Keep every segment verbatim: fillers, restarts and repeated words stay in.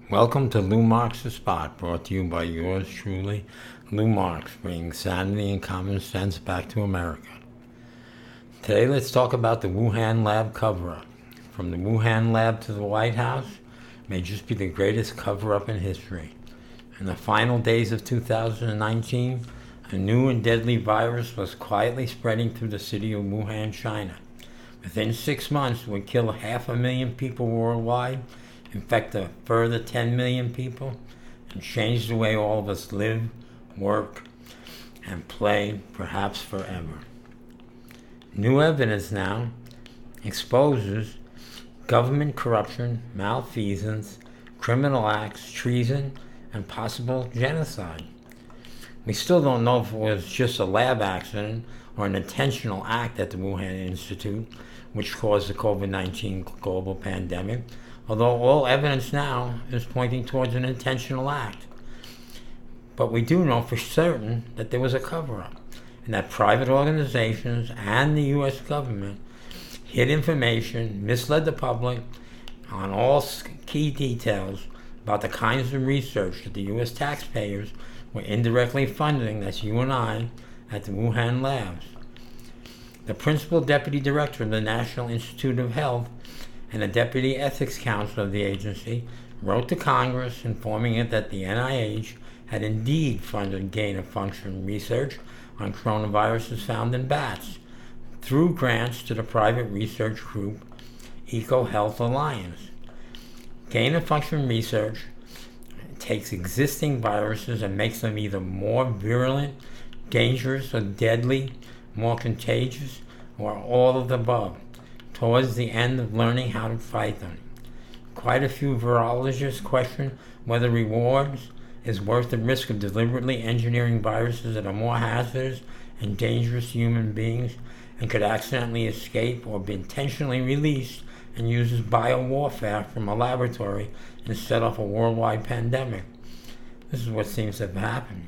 Welcome to Lou Marks The Spot, brought to you by yours truly, Lou Marks, bringing sanity and common sense back to America. Today let's talk about the Wuhan lab cover-up. From the Wuhan lab to the White House may just be the greatest cover-up in history. In the final days of two thousand nineteen, a new and deadly virus was quietly spreading through the city of Wuhan, China. Within six months, it would kill half a million people worldwide, infect a further ten million people, and change the way all of us live, work, and play, perhaps forever. New evidence now exposes government corruption, malfeasance, criminal acts, treason, and possible genocide. We still don't know if it was just a lab accident or an intentional act at the Wuhan Institute, which caused the covid nineteen global pandemic, although all evidence now is pointing towards an intentional act. But we do know for certain that there was a cover-up, and that private organizations and the U S government hid information, misled the public on all key details about the kinds of research that the U S taxpayers were indirectly funding, that's you and I, at the Wuhan labs. The principal deputy director of the National Institute of Health and the Deputy Ethics Council of the agency wrote to Congress informing it that the N I H had indeed funded gain-of-function research on coronaviruses found in bats through grants to the private research group EcoHealth Alliance. Gain-of-function research takes existing viruses and makes them either more virulent, dangerous, or deadly, more contagious, or all of the above, towards the end of learning how to fight them. Quite a few virologists question whether rewards is worth the risk of deliberately engineering viruses that are more hazardous and dangerous to human beings and could accidentally escape or be intentionally released and used as biowarfare from a laboratory and set off a worldwide pandemic. This is what seems to have happened.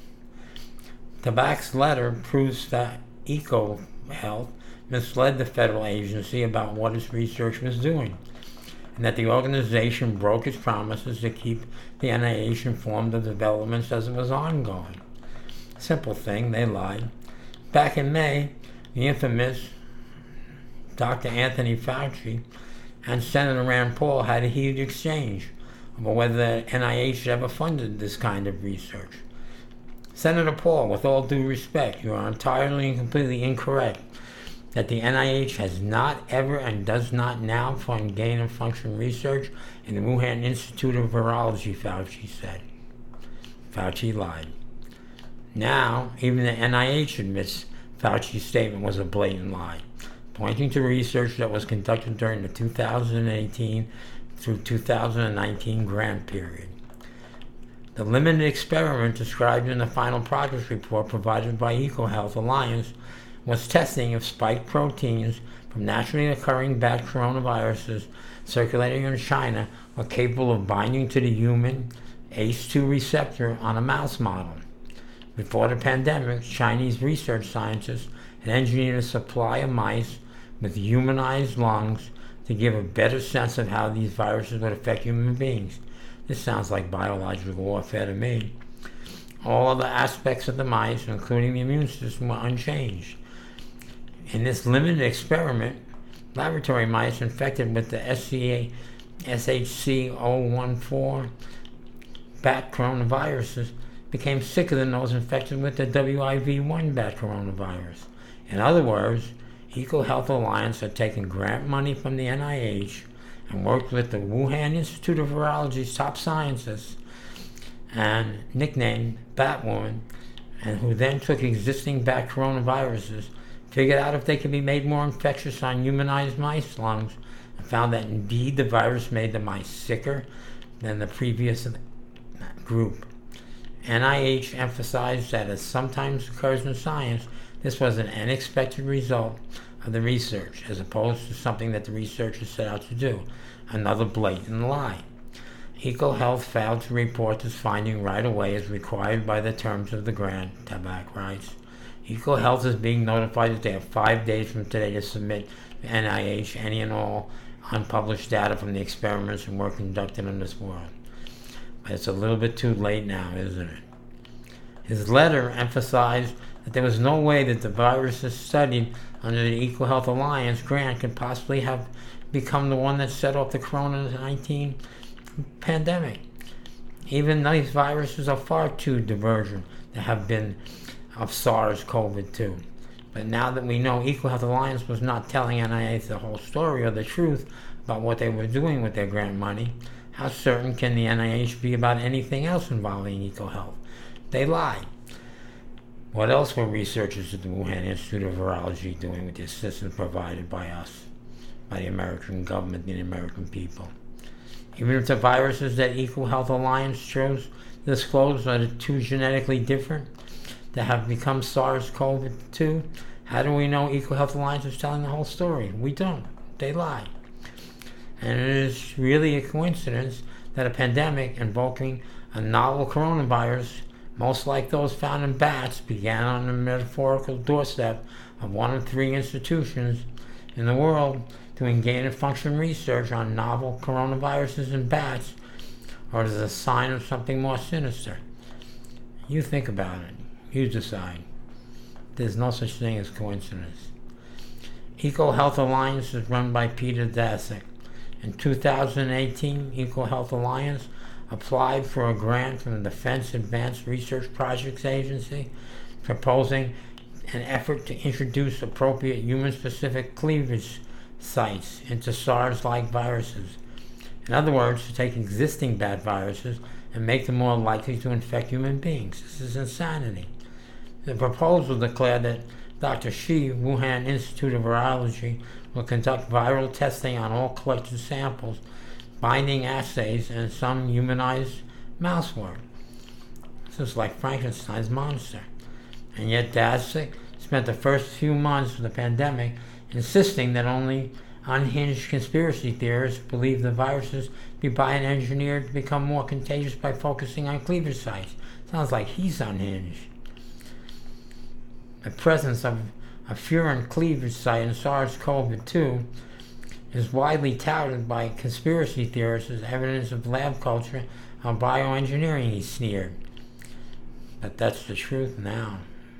Tabak's letter proves that EcoHealth misled the federal agency about what its research was doing, and that the organization broke its promises to keep the N I H informed of developments as it was ongoing. Simple thing, they lied. Back in May, the infamous Doctor Anthony Fauci and Senator Rand Paul had a heated exchange about whether the N I H had ever funded this kind of research. Senator Paul, with all due respect, you are entirely and completely incorrect that the N I H has not ever and does not now fund gain-of-function research in the Wuhan Institute of Virology, Fauci said. Fauci lied. Now, even the N I H admits Fauci's statement was a blatant lie, pointing to research that was conducted during the two thousand eighteen through two thousand nineteen grant period. The limited experiment described in the final progress report provided by EcoHealth Alliance was testing if spike proteins from naturally occurring bat coronaviruses circulating in China were capable of binding to the human A C E two receptor on a mouse model. Before the pandemic, Chinese research scientists had engineered a supply of mice with humanized lungs to give a better sense of how these viruses would affect human beings. This sounds like biological warfare to me. All other aspects of the mice, including the immune system, were unchanged. In this limited experiment, laboratory mice infected with the S H C zero fourteen bat coronaviruses became sicker than those infected with the W I V one bat coronavirus. In other words, EcoHealth Alliance had taken grant money from the N I H and worked with the Wuhan Institute of Virology's top scientists, and nicknamed Batwoman, and who then took existing bat coronaviruses, figured out if they could be made more infectious on humanized mice lungs, and found that indeed the virus made the mice sicker than the previous group. N I H emphasized that, as sometimes occurs in science, this was an unexpected result of the research, as opposed to something that the researchers set out to do, another blatant lie. EcoHealth failed to report this finding right away as required by the terms of the grant, Tabak writes. EcoHealth is being notified that they have five days from today to submit to N I H any and all unpublished data from the experiments and work conducted in this world. But it's a little bit too late now, isn't it? His letter emphasized that there was no way that the viruses studied under the EcoHealth Alliance grant could possibly have become the one that set off the COVID nineteen pandemic. Even these viruses are far too divergent to have been of SARS-CoV two. But now that we know EcoHealth Alliance was not telling N I H the whole story or the truth about what they were doing with their grant money, how certain can the N I H be about anything else involving EcoHealth? They lied. What else were researchers at the Wuhan Institute of Virology doing with the assistance provided by us, by the American government and the American people? Even if the viruses that EcoHealth Alliance chose to disclose are too genetically different to have become SARS-CoV two, how do we know EcoHealth Alliance is telling the whole story? We don't. They lie. And it is really a coincidence that a pandemic invoking a novel coronavirus, most like those found in bats, began on the metaphorical doorstep of one of three institutions in the world doing gain-of-function research on novel coronaviruses in bats, or is it a sign of something more sinister? You think about it. You decide. There's no such thing as coincidence. EcoHealth Alliance is run by Peter Daszak. In two thousand eighteen, EcoHealth Alliance applied for a grant from the Defense Advanced Research Projects Agency, proposing an effort to introduce appropriate human-specific cleavage sites into SARS-like viruses. In other words, to take existing bad viruses and make them more likely to infect human beings. This is insanity. The proposal declared that Doctor Shi, Wuhan Institute of Virology, will conduct viral testing on all collected samples, binding assays, and some humanized mouse work. This is like Frankenstein's monster. And yet Daszak spent the first few months of the pandemic insisting that only unhinged conspiracy theorists believe the viruses be bioengineered to become more contagious by focusing on cleavage sites. Sounds like he's unhinged. The presence of a furin cleavage site in SARS-CoV two is widely touted by conspiracy theorists as evidence of lab culture on bioengineering, he sneered. But that's the truth now.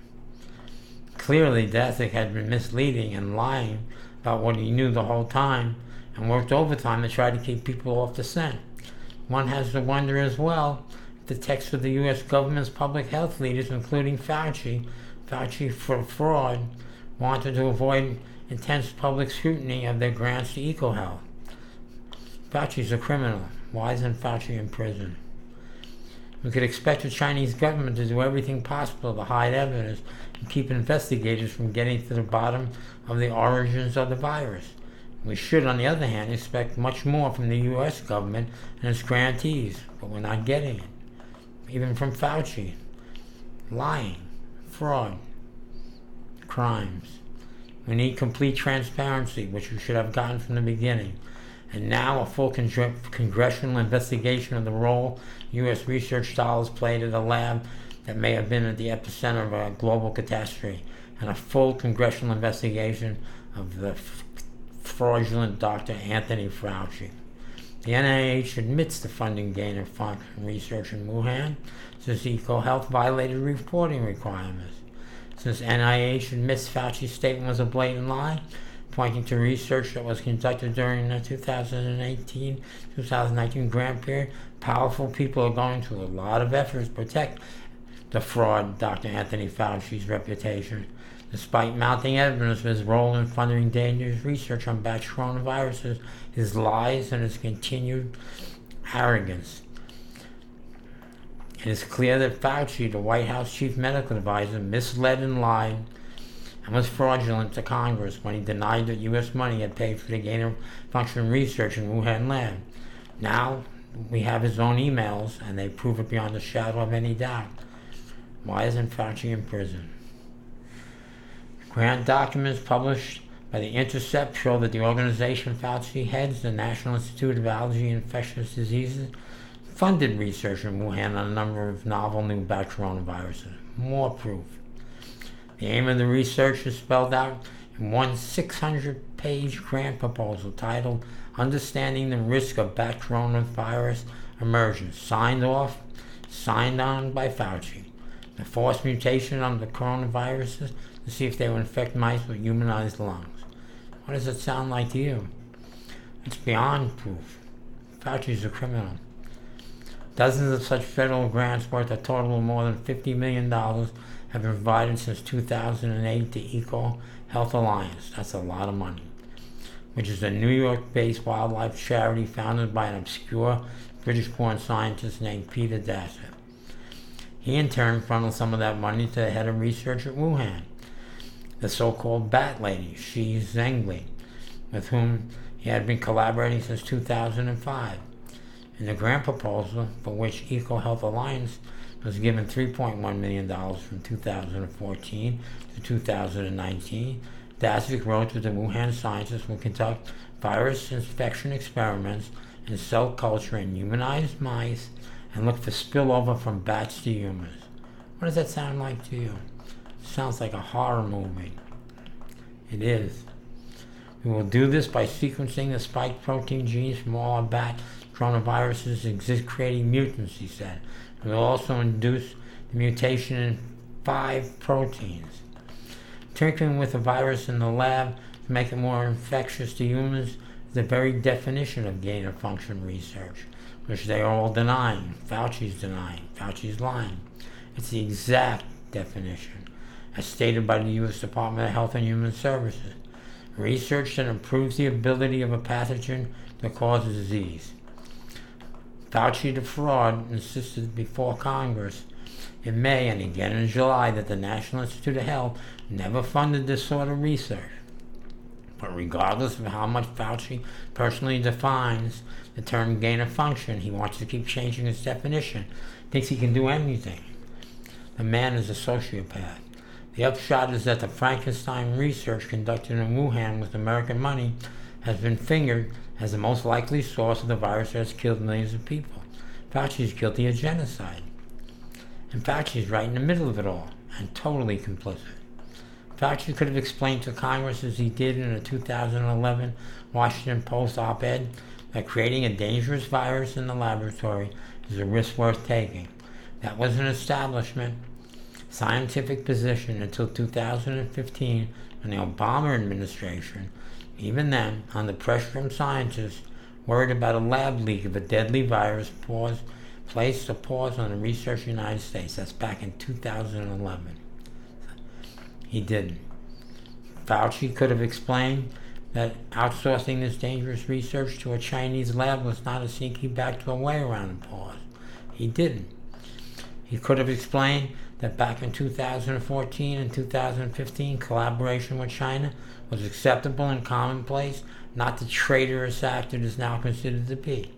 Clearly, Daszak had been misleading and lying about what he knew the whole time and worked overtime to try to keep people off the scent. One has to wonder as well if the text of the U S government's public health leaders, including Fauci, Fauci for fraud, wanted to avoid intense public scrutiny of their grants to EcoHealth. Fauci's a criminal. Why isn't Fauci in prison? We could expect the Chinese government to do everything possible to hide evidence and keep investigators from getting to the bottom of the origins of the virus. We should, on the other hand, expect much more from the U S government and its grantees, but we're not getting it. Even from Fauci. Lying, fraud, crimes. We need complete transparency, which we should have gotten from the beginning. And now a full con- congressional investigation of the role U S research dollars played at a lab that may have been at the epicenter of a global catastrophe, and a full congressional investigation of the f- fraudulent Doctor Anthony Fauci. The N I H admits the funding gain of function research in Wuhan, since EcoHealth violated reporting requirements. Since N I H admits Fauci's statement was a blatant lie, pointing to research that was conducted during the two thousand eighteen to two thousand nineteen grant period, powerful people are going to a lot of efforts to protect the fraud Doctor Anthony Fauci's reputation, despite mounting evidence of his role in funding dangerous research on batch coronaviruses, his lies, and his continued arrogance. It is clear that Fauci, the White House chief medical advisor, misled and lied and was fraudulent to Congress when he denied that U S money had paid for the gain-of-function research in Wuhan lab. Now we have his own emails, and they prove it beyond a shadow of any doubt. Why isn't Fauci in prison? Grant documents published by The Intercept show that the organization Fauci heads, the National Institute of Allergy and Infectious Diseases, funded research in Wuhan on a number of novel new batch coronaviruses. More proof. The aim of the research is spelled out in one six hundred page grant proposal titled Understanding the Risk of Batch Coronavirus emergence, signed off, signed on by Fauci. The forced mutation of the coronaviruses to see if they would infect mice with humanized lungs. What does it sound like to you? It's beyond proof. Fauci's a criminal. Dozens of such federal grants worth a total of more than fifty million dollars have been provided since two thousand eight to Eco Health Alliance. That's a lot of money. Which is a New York-based wildlife charity founded by an obscure British-born scientist named Peter Daszak. He in turn funneled some of that money to the head of research at Wuhan, the so-called Bat Lady, Shi Zhengli, with whom he had been collaborating since two thousand five. In the grant proposal, for which Eco Health Alliance was given three point one million dollars from two thousand fourteen to two thousand nineteen, Daszak wrote that the Wuhan scientists will conduct virus infection experiments in cell culture in humanized mice and look for spillover from bats to humans. What does that sound like to you? It sounds like a horror movie. It is. We will do this by sequencing the spike protein genes from all our bat coronaviruses exist, creating mutants, he said. We will also induce the mutation in five proteins. Tinkering with the virus in the lab to make it more infectious to humans is the very definition of gain-of-function research, which they are all denying. Fauci's denying. Fauci's lying. It's the exact definition, as stated by the U S Department of Health and Human Services. Research that improves the ability of a pathogen to cause disease. Fauci, the fraud, insisted before Congress in May and again in July that the National Institute of Health never funded this sort of research. But regardless of how much Fauci personally defines the term gain of function, he wants to keep changing its definition. Thinks he can do anything. The man is a sociopath. The upshot is that the Frankenstein research conducted in Wuhan with American money has been fingered as the most likely source of the virus that has killed millions of people. Fauci is guilty of genocide. And Fauci is right in the middle of it all, and totally complicit. Fauci could have explained to Congress, as he did in a two thousand eleven Washington Post op-ed, that creating a dangerous virus in the laboratory is a risk worth taking. That was an establishment scientific position until two thousand fifteen, when the Obama administration, even then, under pressure from scientists worried about a lab leak of a deadly virus, paused, placed a pause on the research in the United States. That's back in two thousand eleven. He didn't. Fauci could have explained that outsourcing this dangerous research to a Chinese lab was not a sneaky backdoor way around the pause. He didn't. He could have explained that back in two thousand fourteen and two thousand fifteen, collaboration with China was acceptable and commonplace, not the traitorous act it is now considered to be.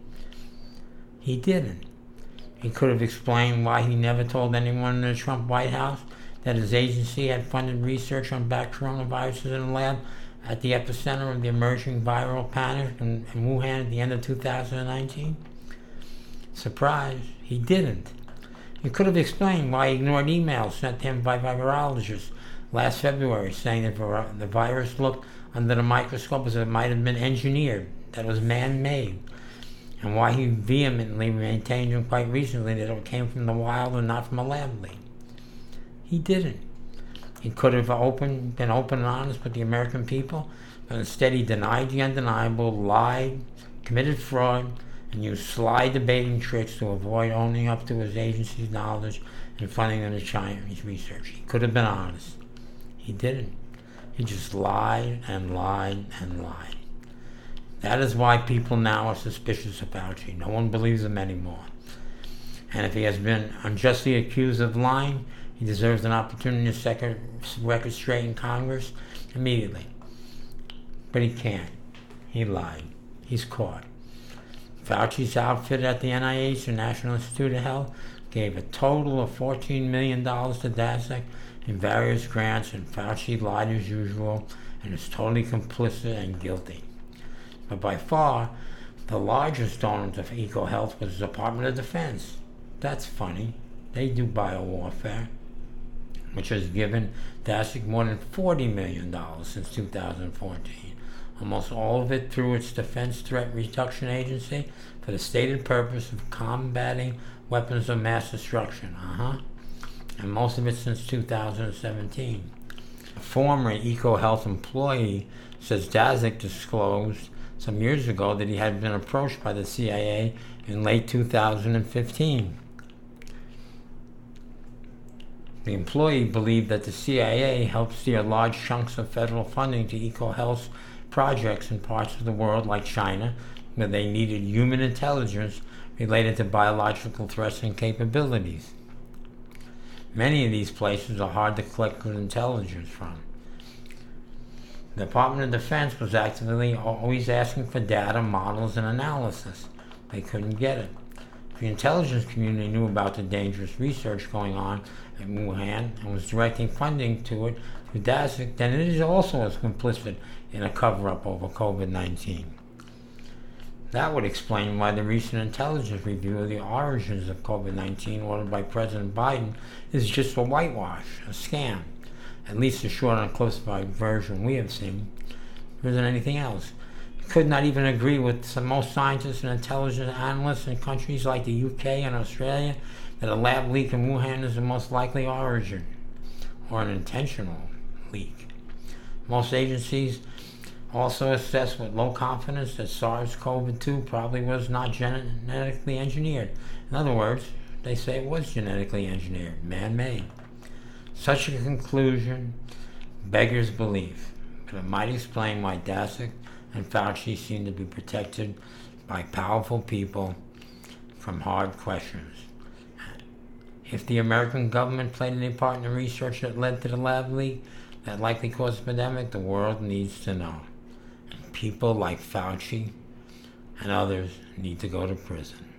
He didn't. He could have explained why he never told anyone in the Trump White House that his agency had funded research on bat coronaviruses in the lab at the epicenter of the emerging viral panic in, in Wuhan at the end of two thousand nineteen. Surprise, he didn't. He could have explained why he ignored emails sent to him by virologists last February saying that the virus looked under the microscope as if it might have been engineered, that it was man-made, and why he vehemently maintained and quite recently that it came from the wild and not from a lab leak. He didn't. He could have open, been open and honest with the American people, but instead he denied the undeniable, lied, committed fraud, and used sly debating tricks to avoid owning up to his agency's knowledge and funding of the Chinese research. He could have been honest. He didn't. He just lied and lied and lied. That is why people now are suspicious of Fauci. No one believes him anymore. And if he has been unjustly accused of lying, he deserves an opportunity to set a record straight in Congress immediately. But he can't. He lied. He's caught. Fauci's outfit at the N I H, the National Institute of Health, gave a total of fourteen million dollars to Daszak in various grants, and Fauci lied as usual and is totally complicit and guilty. But by far, the largest donor to EcoHealth was the Department of Defense. That's funny. They do biowarfare, which has given Daszak more than forty million dollars since two thousand fourteen, almost all of it through its Defense Threat Reduction Agency, for the stated purpose of combating weapons of mass destruction. Uh-huh. And most of it since two thousand seventeen. A former EcoHealth employee says Daszak disclosed some years ago that he had been approached by the C I A in late two thousand fifteen. The employee believed that the C I A helped steer large chunks of federal funding to EcoHealth projects in parts of the world like China, where they needed human intelligence related to biological threats and capabilities. Many of these places are hard to collect good intelligence from. The Department of Defense was actively always asking for data, models, and analysis. They couldn't get it. If the intelligence community knew about the dangerous research going on at Wuhan and was directing funding to it through Daszak, then it is also as complicit in a cover-up over COVID nineteen. That would explain why the recent intelligence review of the origins of COVID nineteen ordered by President Biden is just a whitewash, a scam. At least the short and classified version we have seen. There isn't anything else. He could not even agree with some, most scientists and intelligence analysts in countries like the U K and Australia that a lab leak in Wuhan is the most likely origin, or an intentional leak. Most agencies also assess with low confidence that SARS-C o V two probably was not genetically engineered. In other words, they say it was genetically engineered, man-made. Such a conclusion beggars belief, but it might explain why Daszak and Fauci seem to be protected by powerful people from hard questions. If the American government played any part in the research that led to the lab leak that likely caused the pandemic, the world needs to know. And people like Fauci and others need to go to prison.